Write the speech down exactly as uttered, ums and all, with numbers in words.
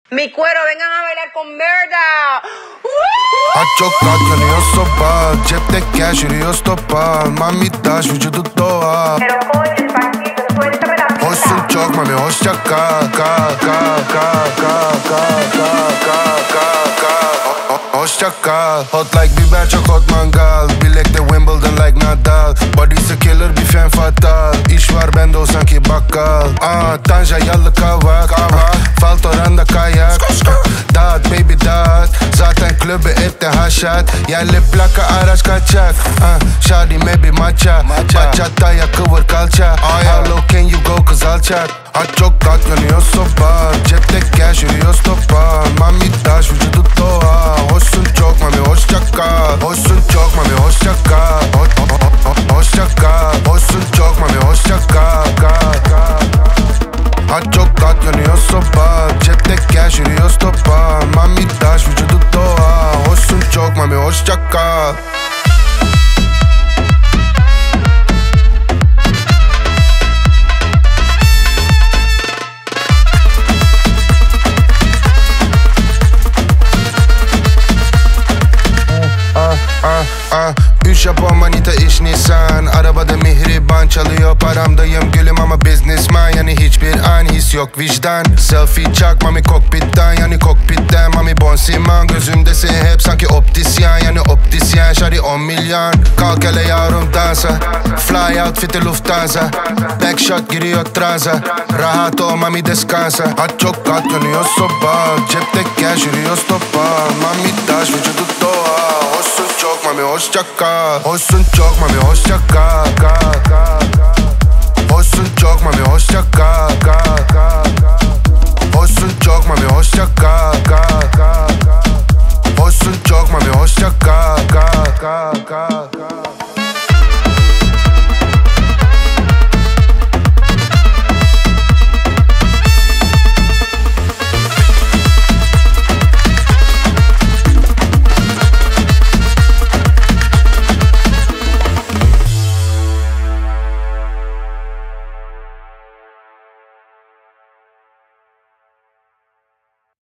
Mi cuero, vengan a bailar con Murda. Aç çok kat yanıyor sopa, cepte cash yürüyor stopa. Mami taş vücudu doğal. Hoşsun çok mami hoşça kal. Kal kal kal kal kal kal kal kal kal. Hoşça kal. Hot like biber çok hot mangal. Bilekte Wimbledon like Nadal. Body'si killer bir femme fatal. İş var bende o sanki bakkal. Aa Tanja yallı kavak. Faltoranda kayak. Dağıt baby dağıt. Zaten klubü ette haşat. Yerli plaka araç kaçak. uh, Şadi maybe matcha. Bachata'ya kıvır kalça. How low can you go kız alçak. Aç çok katlanıyor sopa. Cepte cash yürüyor stopa. Mami taş vücudu doğal. Hoşsun çok mami hoşça kal. Hoşsun çok mami hoşça kal. Hoş, ho, ho, ho, hoşça kal. Hoşsun çok mami hoşça kal. Kal, kal. Aç çok katlanıyor sopa. Cepte cash yürüyor stopa. Mami taş vücudu doğal. Hoşsun çok mami hoşça kal. Ah ah Üç Japon manita iş Nisan. Arabada mihriban çalıyor. Paramdayım gülüm ama businessman. Yani hiçbir an his yok vicdan. Selfie çak mami kokpitten. Yani kokpitten mami bon siman. Gözümdesin hep sanki optisyen. Yani optisyen şari on milyon. Kalk hele yavrum dansa. Fly outfit'i Lufthansa. Backshot giriyor transa. Rahat ol mami deskansa. Aç çok katlanıyor soba. Cepte cash yürüyor stopa. Mami taş vücudu doğal. Hoşsun çok mami hoşça kal. Hoşsun çok mami hoşça kal. Kal, kal. Hoşsun çok mami hoşça kal. Kal, kal. Hoşsun çok mami hoşça